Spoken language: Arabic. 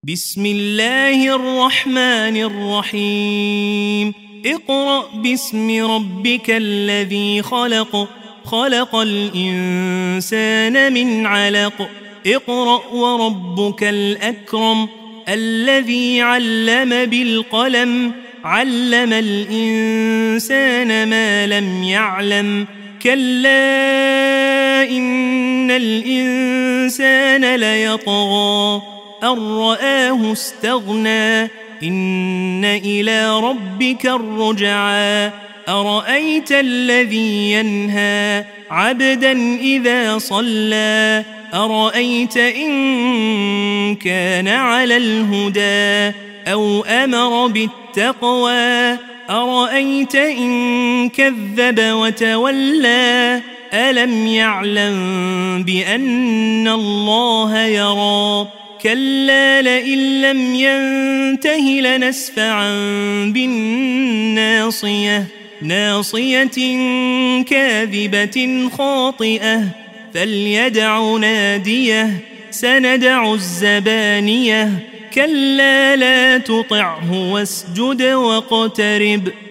بسم الله الرحمن الرحيم اقرأ باسم ربك الذي خلق خلق الإنسان من علق اقرأ وربك الأكرم الذي علم بالقلم علم الإنسان ما لم يعلم كلا إن الإنسان ليطغى أن رآه استغنى إن إلى ربك الرجعى أرأيت الذي ينهى عبدا إذا صلى أرأيت إن كان على الهدى أو أمر بالتقوى أرأيت إن كذب وتولى ألم يعلم بأن الله يرى كلا لئن لم ينته لنسفعا بالناصية ناصية كاذبة خاطئة فليدع ناديه سندع الزبانية كلا لا تطعه واسجد واقترب